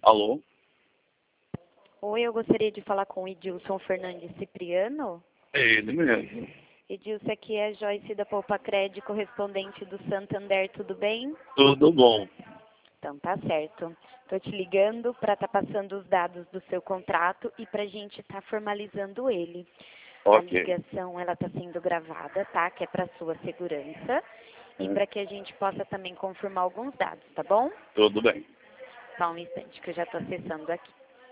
Alô? Oi, eu gostaria de falar com o Edilson Fernandes Cipriano. É ele mesmo. Edilson, aqui é a Joyce da Poupa Cred, correspondente do Santander, tudo bem? Tudo bom. Então tá certo. Estou te ligando para estar passando os dados do seu contrato e para a gente estar formalizando ele. A Ok. ligação ela está sendo gravada, tá? Que é para sua segurança e para que a gente possa também confirmar alguns dados, tá bom? Tudo bem. Só um instante que eu já estou acessando aqui.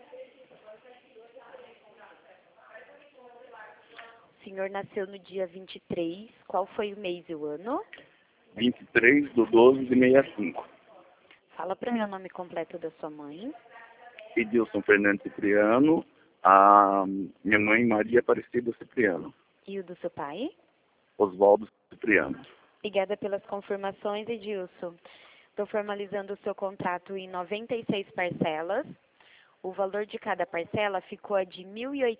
O senhor nasceu no dia 23. Qual foi o mês e o ano? 23/12/65. Fala para mim o nome completo da sua mãe. Edilson Fernandes Cipriano. A minha mãe Maria Aparecida Cipriano. E o do seu pai? Oswaldo Cipriano. Obrigada pelas confirmações, Edilson. Estou formalizando o seu contrato em 96 parcelas. O valor de cada parcela ficou de R$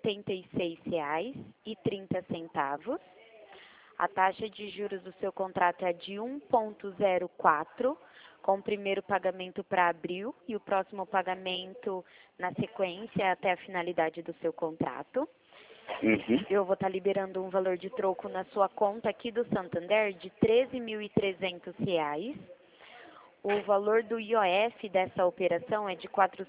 1.086,30. A taxa de juros do seu contrato é de 1,04, com o primeiro pagamento para abril e o próximo pagamento na sequência até a finalidade do seu contrato. Eu vou estar liberando um valor de troco na sua conta aqui do Santander de R$ 13.300. O valor do IOF dessa operação é de R$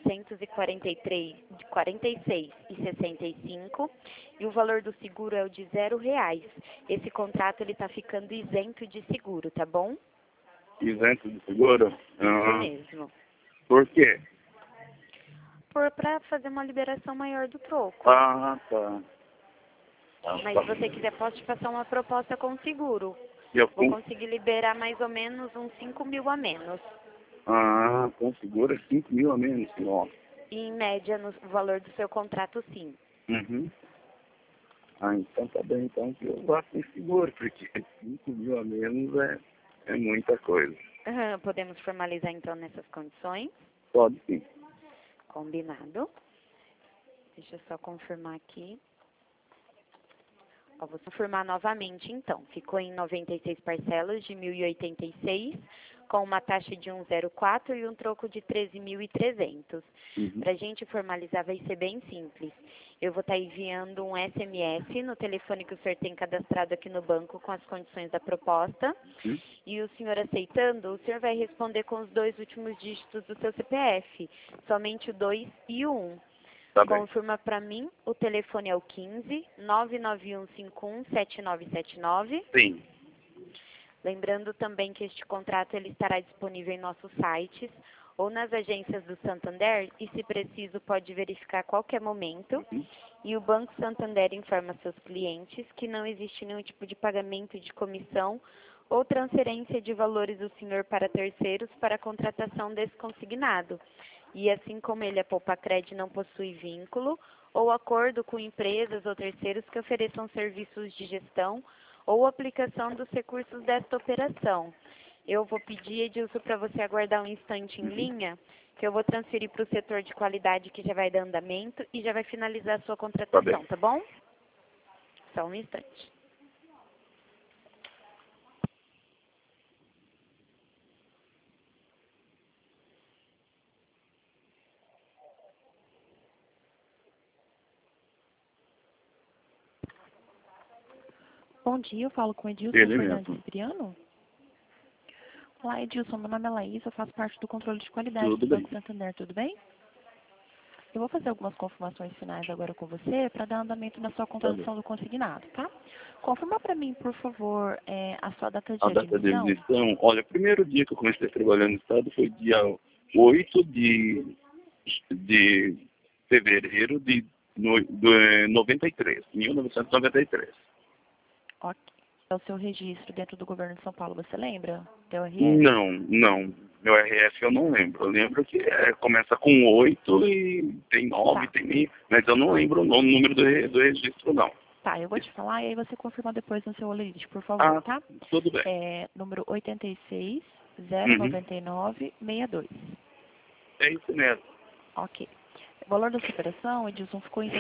446,65 e o valor do seguro é o de R$ 0. Esse contrato ele está ficando isento de seguro, tá bom? Isento de seguro? Isso mesmo. Por quê? Para fazer uma liberação maior do troco. Ah, tá. Mas se você quiser, posso te passar uma proposta com seguro. Eu Vou com... conseguir liberar mais ou menos uns 5 mil a menos. com seguro é 5 mil a menos, ó. E em média, no valor do seu contrato, sim. Então tá bem, então que eu gosto de seguro, porque 5 mil a menos é muita coisa. Podemos formalizar, então, nessas condições? Pode sim. Combinado. Deixa eu só confirmar aqui. Vou confirmar novamente, então. Ficou em 96 parcelas de 1.086, com uma taxa de 1,04 e um troco de 13.300. Para a gente formalizar vai ser bem simples. Eu vou estar enviando um SMS no telefone que o senhor tem cadastrado aqui no banco com as condições da proposta. E o senhor aceitando, o senhor vai responder com os 2 últimos dígitos do seu CPF. Somente o 2 e o 1. Tá bem. Confirma para mim, o telefone é o 15 991517979. Sim. Lembrando também que este contrato ele estará disponível em nossos sites ou nas agências do Santander e, se preciso, pode verificar a qualquer momento. E o Banco Santander informa seus clientes que não existe nenhum tipo de pagamento de comissão ou transferência de valores do senhor para terceiros para a contratação desse consignado. E assim como ele, a Poupa Cred não possui vínculo ou acordo com empresas ou terceiros que ofereçam serviços de gestão ou aplicação dos recursos desta operação. Eu vou pedir, Edilson, para você aguardar um instante em linha, que eu vou transferir para o setor de qualidade que já vai dar andamento e já vai finalizar a sua contratação, tá bom? Só um instante. Bom dia, eu falo com Edilson Ele Fernandes mesmo. Cipriano. Olá, Edilson, meu nome é Laís, eu faço parte do controle de qualidade Tudo do bem. Banco Santander, tudo bem? Eu vou fazer algumas confirmações finais agora com você para dar andamento na sua contratação do consignado, tá? Confirma para mim, por favor, a sua data de A data de admissão. admissão, olha, o primeiro dia que eu comecei a trabalhar no estado foi dia 8 de fevereiro de 93, 1993. Ok. É o seu registro dentro do governo de São Paulo, você lembra? Teu RS? Não. Meu RF eu não lembro. Eu lembro que começa com 8 e tem 9, Tá. tem 1000, mas eu não lembro o número do registro, não. Tá, eu vou te falar e aí você confirma depois no seu olerite, por favor, tá? Tudo bem. Número 86 Uhum. 099 62. É isso mesmo. Ok. O valor dessa operação, Edilson, ficou em R$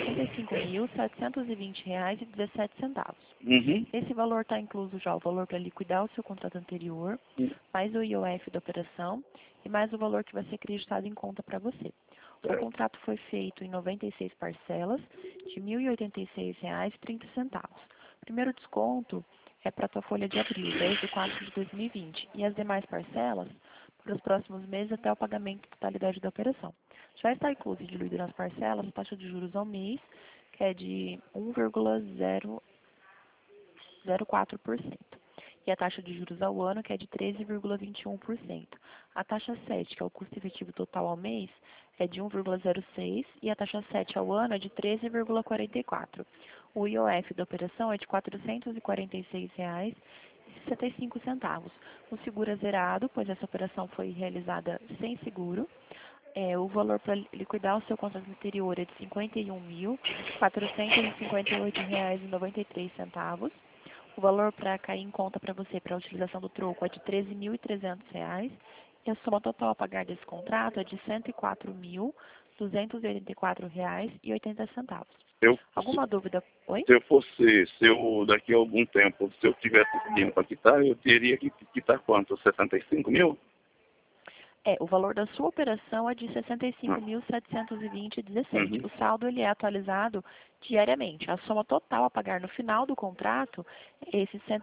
65.720,17. Uhum. Esse valor está incluso já o valor para liquidar o seu contrato anterior, mais o IOF da operação e mais o valor que vai ser acreditado em conta para você. O Certo. contrato foi feito em 96 parcelas de R$ 1.086,30. O primeiro desconto é para a tua folha de abril, 10/4/2020, e as demais parcelas para os próximos meses até o pagamento da totalidade da operação. Já está incluso e diluído nas parcelas a taxa de juros ao mês, que é de 1,004%. E a taxa de juros ao ano, que é de 13,21%. A taxa 7, que é o custo efetivo total ao mês, é de 1,06%, e a taxa 7 ao ano é de 13,44%. O IOF da operação é de R$ 446,65. O seguro é zerado, pois essa operação foi realizada sem seguro. O valor para liquidar o seu contrato anterior é de R$ 51.458,93. O valor para cair em conta para você, para a utilização do troco, é de R$ 13.300. E a soma total a pagar desse contrato é de R$ 104.284,80. Eu, Alguma dúvida? Oi? se eu daqui a algum tempo, se eu tivesse dinheiro para quitar, eu teria que quitar quanto? 65 mil? O valor da sua operação é de R$ 65.720,17. Uhum. O saldo ele é atualizado diariamente. A soma total a pagar no final do contrato é esse R$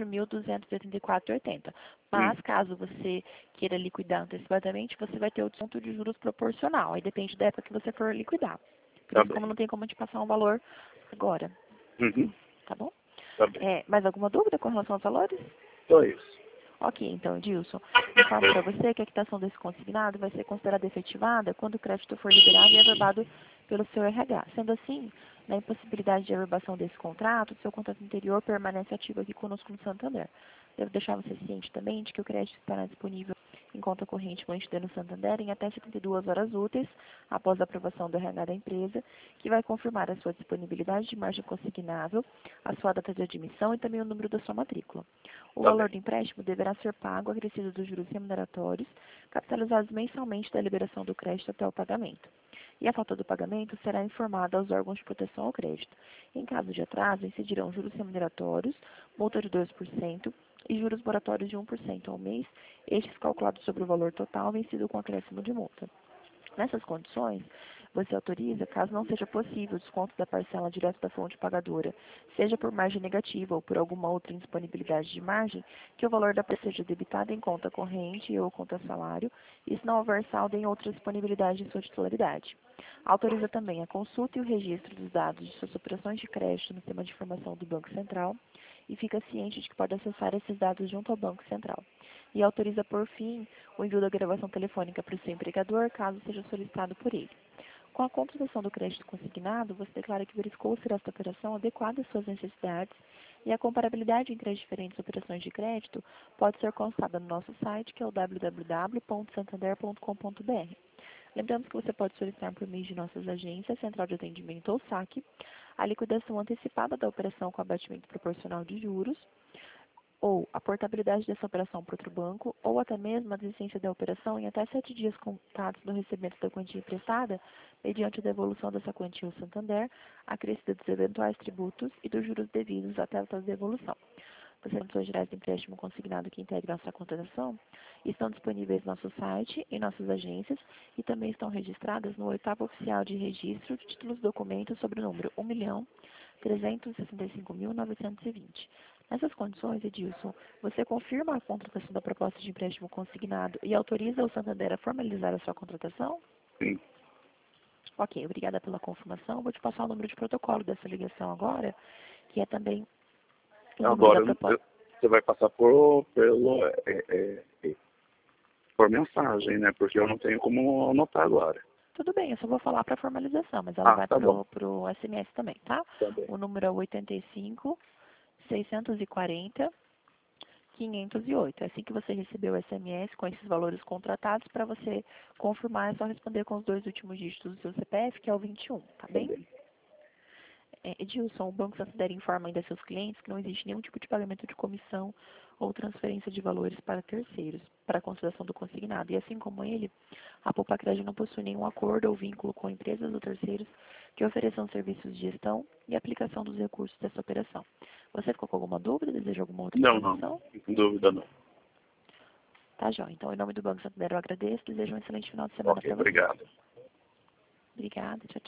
104.284,80. Mas, caso você queira liquidar antecipadamente, você vai ter o desconto de juros proporcional. Aí depende da época que você for liquidar. Por Tá isso, bem. como não tem como te passar um valor agora. Uhum. Tá bom? Tá bem. Mais alguma dúvida com relação aos valores? Só isso. Ok, então, Edilson, informo para você que a quitação desse consignado vai ser considerada efetivada quando o crédito for liberado e averbado pelo seu RH. Sendo assim, na impossibilidade de averbação desse contrato, o seu contrato anterior permanece ativo aqui conosco no Santander. Devo deixar você ciente também de que o crédito estará disponível em conta corrente fluente no Santander em até 72 horas úteis após a aprovação do RH da empresa, que vai confirmar a sua disponibilidade de margem consignável, a sua data de admissão e também o número da sua matrícula. O valor do empréstimo deverá ser pago acrescido dos juros remuneratórios, capitalizados mensalmente da liberação do crédito até o pagamento. E a falta do pagamento será informada aos órgãos de proteção ao crédito. Em caso de atraso, incidirão juros remuneratórios, multa de 2% e juros moratórios de 1% ao mês, estes calculados sobre o valor total vencido com acréscimo de multa. Nessas condições, você autoriza, caso não seja possível o desconto da parcela direto da fonte pagadora, seja por margem negativa ou por alguma outra indisponibilidade de margem, que o valor da parcela seja debitado em conta corrente ou conta salário, e se não houver saldo em outra disponibilidade de sua titularidade. Autoriza também a consulta e o registro dos dados de suas operações de crédito no sistema de informação do Banco Central e fica ciente de que pode acessar esses dados junto ao Banco Central. E autoriza, por fim, o envio da gravação telefônica para o seu empregador, caso seja solicitado por ele. Com a contratação do crédito consignado, você declara que verificou ser esta operação adequada às suas necessidades e a comparabilidade entre as diferentes operações de crédito pode ser constatada no nosso site, que é o www.santander.com.br. Lembrando que você pode solicitar por meio de nossas agências, Central de Atendimento ou SAC, a liquidação antecipada da operação com abatimento proporcional de juros, ou a portabilidade dessa operação para outro banco, ou até mesmo a desistência da operação em até 7 dias contados do recebimento da quantia emprestada, mediante a devolução dessa quantia ao Santander, acrescida dos eventuais tributos e dos juros devidos até a tal devolução. As condições gerais do empréstimo consignado que integram essa contratação estão disponíveis no nosso site, em nossas agências e também estão registradas no 8º Oficial de Registro de Títulos e Documentos sobre o número 1.365.920. Nessas condições, Edilson, você confirma a contratação da proposta de empréstimo consignado e autoriza o Santander a formalizar a sua contratação? Sim. Ok, obrigada pela confirmação. Vou te passar o número de protocolo dessa ligação agora, que é também o número Agora, da proposta. você vai passar por mensagem, né? Porque eu não tenho como anotar agora. Tudo bem, eu só vou falar para formalização, mas ela vai Tá bom. pro SMS também, tá? Tá bem. O número é 85 640 508. É assim que você receber o SMS com esses valores contratados, para você confirmar, é só responder com os 2 últimos dígitos do seu CPF, que é o 21, tá bem? Edilson, o Banco Santander informa ainda a seus clientes que não existe nenhum tipo de pagamento de comissão ou transferência de valores para terceiros, para a consideração do consignado. E assim como ele, a Poupa-Crédito não possui nenhum acordo ou vínculo com empresas ou terceiros que ofereçam serviços de gestão e aplicação dos recursos dessa operação. Você ficou com alguma dúvida? Deseja alguma outra informação? Não, sem dúvida não. Tá, joia. Então, em nome do Banco Santander, eu agradeço. Desejo um excelente final de semana Ok, para você. obrigado. Obrigada. Tchau, tchau.